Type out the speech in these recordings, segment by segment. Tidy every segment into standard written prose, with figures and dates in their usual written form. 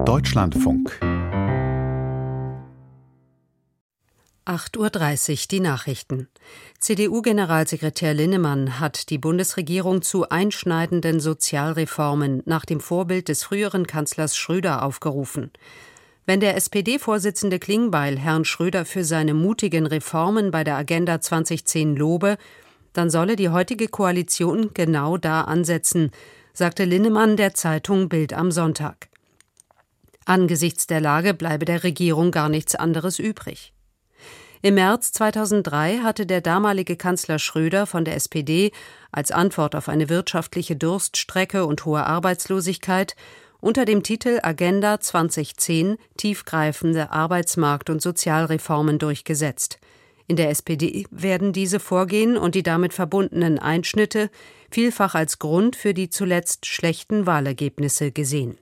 Deutschlandfunk 8:30 Uhr die Nachrichten. CDU-Generalsekretär Linnemann hat die Bundesregierung zu einschneidenden Sozialreformen nach dem Vorbild des früheren Kanzlers Schröder aufgerufen. Wenn der SPD-Vorsitzende Klingbeil Herrn Schröder für seine mutigen Reformen bei der Agenda 2010 lobe, dann solle die heutige Koalition genau da ansetzen, sagte Linnemann der Zeitung Bild am Sonntag. Angesichts der Lage bleibe der Regierung gar nichts anderes übrig. Im März 2003 hatte der damalige Kanzler Schröder von der SPD als Antwort auf eine wirtschaftliche Durststrecke und hohe Arbeitslosigkeit unter dem Titel Agenda 2010 tiefgreifende Arbeitsmarkt- und Sozialreformen durchgesetzt. In der SPD werden diese Vorgehen und die damit verbundenen Einschnitte vielfach als Grund für die zuletzt schlechten Wahlergebnisse gesehen.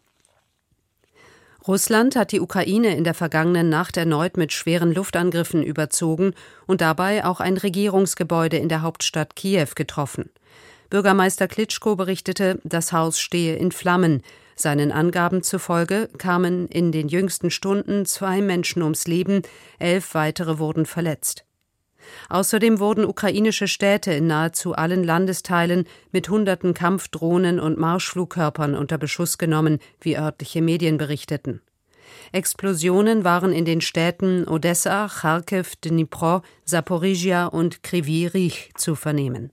Russland hat die Ukraine in der vergangenen Nacht erneut mit schweren Luftangriffen überzogen und dabei auch ein Regierungsgebäude in der Hauptstadt Kiew getroffen. Bürgermeister Klitschko berichtete, das Haus stehe in Flammen. Seinen Angaben zufolge kamen in den jüngsten Stunden 2 Menschen ums Leben, 11 weitere wurden verletzt. Außerdem wurden ukrainische Städte in nahezu allen Landesteilen mit hunderten Kampfdrohnen und Marschflugkörpern unter Beschuss genommen, wie örtliche Medien berichteten. Explosionen waren in den Städten Odessa, Charkiw, Dnipro, Saporizhia und Kryvyi Rih zu vernehmen.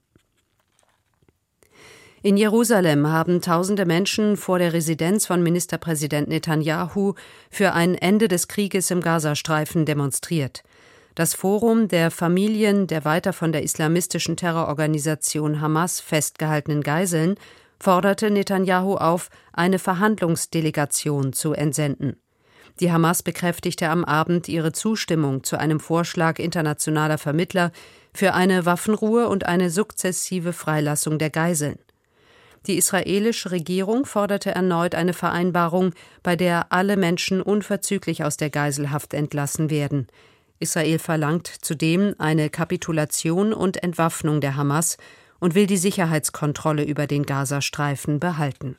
In Jerusalem haben tausende Menschen vor der Residenz von Ministerpräsident Netanjahu für ein Ende des Krieges im Gazastreifen demonstriert. Das Forum der Familien der weiter von der islamistischen Terrororganisation Hamas festgehaltenen Geiseln forderte Netanjahu auf, eine Verhandlungsdelegation zu entsenden. Die Hamas bekräftigte am Abend ihre Zustimmung zu einem Vorschlag internationaler Vermittler für eine Waffenruhe und eine sukzessive Freilassung der Geiseln. Die israelische Regierung forderte erneut eine Vereinbarung, bei der alle Menschen unverzüglich aus der Geiselhaft entlassen werden. Israel verlangt zudem eine Kapitulation und Entwaffnung der Hamas und will die Sicherheitskontrolle über den Gazastreifen behalten.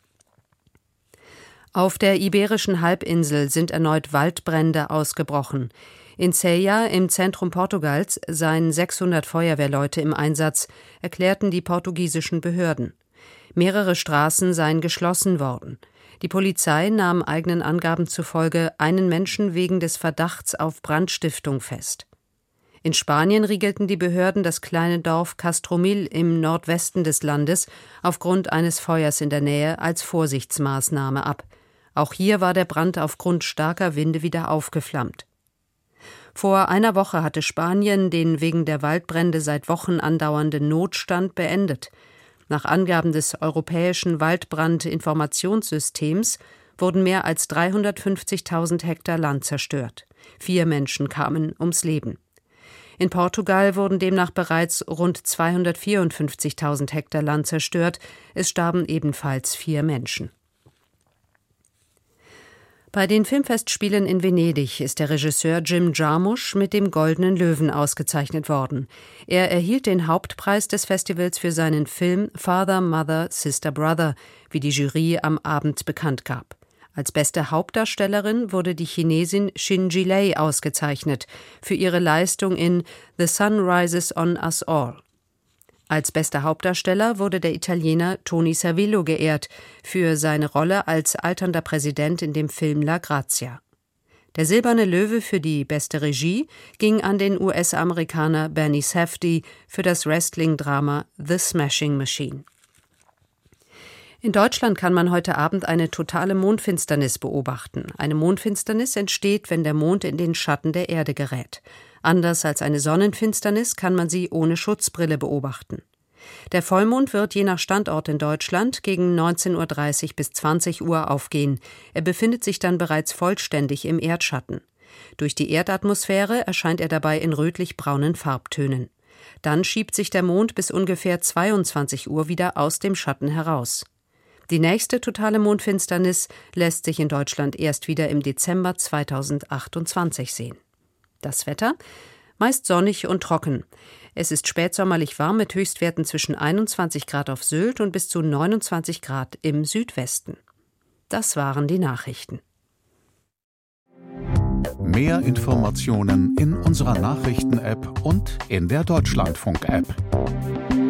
Auf der Iberischen Halbinsel sind erneut Waldbrände ausgebrochen. In Ceia, im Zentrum Portugals, seien 600 Feuerwehrleute im Einsatz, erklärten die portugiesischen Behörden. Mehrere Straßen seien geschlossen worden. Die Polizei nahm eigenen Angaben zufolge einen Menschen wegen des Verdachts auf Brandstiftung fest. In Spanien riegelten die Behörden das kleine Dorf Castromil im Nordwesten des Landes aufgrund eines Feuers in der Nähe als Vorsichtsmaßnahme ab. Auch hier war der Brand aufgrund starker Winde wieder aufgeflammt. Vor einer Woche hatte Spanien den wegen der Waldbrände seit Wochen andauernden Notstand beendet. Nach Angaben des Europäischen Waldbrandinformationssystems wurden mehr als 350.000 Hektar Land zerstört. 4 Menschen kamen ums Leben. In Portugal wurden demnach bereits rund 254.000 Hektar Land zerstört. Es starben ebenfalls 4 Menschen. Bei den Filmfestspielen in Venedig ist der Regisseur Jim Jarmusch mit dem Goldenen Löwen ausgezeichnet worden. Er erhielt den Hauptpreis des Festivals für seinen Film Father, Mother, Sister, Brother, wie die Jury am Abend bekannt gab. Als beste Hauptdarstellerin wurde die Chinesin Xin Jilei ausgezeichnet für ihre Leistung in The Sun Rises on Us All. Als bester Hauptdarsteller wurde der Italiener Tony Servillo geehrt für seine Rolle als alternder Präsident in dem Film La Grazia. Der Silberne Löwe für die beste Regie ging an den US-Amerikaner Bernie Safdie für das Wrestling-Drama The Smashing Machine. In Deutschland kann man heute Abend eine totale Mondfinsternis beobachten. Eine Mondfinsternis entsteht, wenn der Mond in den Schatten der Erde gerät. Anders als eine Sonnenfinsternis kann man sie ohne Schutzbrille beobachten. Der Vollmond wird je nach Standort in Deutschland gegen 19:30 bis 20 Uhr aufgehen. Er befindet sich dann bereits vollständig im Erdschatten. Durch die Erdatmosphäre erscheint er dabei in rötlich-braunen Farbtönen. Dann schiebt sich der Mond bis ungefähr 22 Uhr wieder aus dem Schatten heraus. Die nächste totale Mondfinsternis lässt sich in Deutschland erst wieder im Dezember 2028 sehen. Das Wetter? Meist sonnig und trocken. Es ist spätsommerlich warm mit Höchstwerten zwischen 21 Grad auf Sylt und bis zu 29 Grad im Südwesten. Das waren die Nachrichten. Mehr Informationen in unserer Nachrichten-App und in der Deutschlandfunk-App.